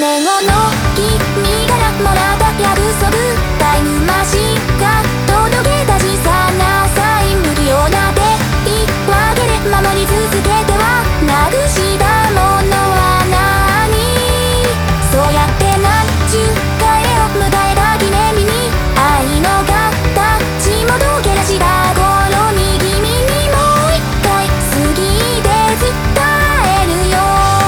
年後の君からもらった約束、タイムマシンが届けた小さなサイン、不器用な手言い訳で守り続けてはなくしたものは何、そうやって何十回を迎えた記念日に愛の形も溶け出した頃に君にもう一回好きで伝えるよ。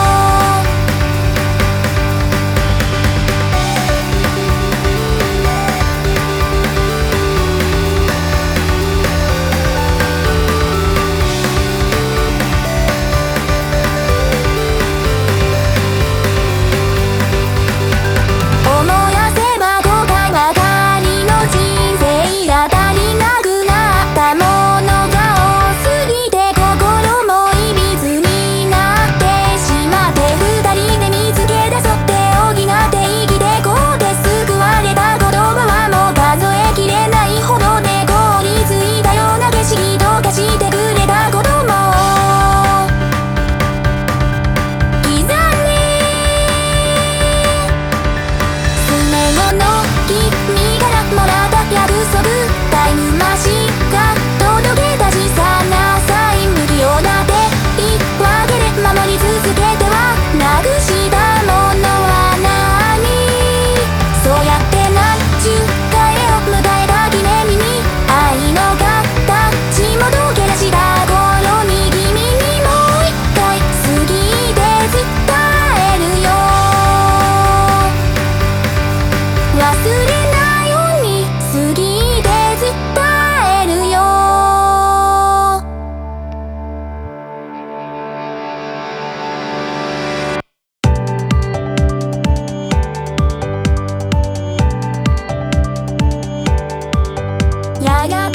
タイムマシンが届けた小さなサイン、不器用な手言い訳で守り続けてはなくしたものは何、そうやって何十回を迎えた記念日に愛の形も溶け出した頃に君にもう一回好きで伝えるよ。忘れないように好きで伝えるよ。やがて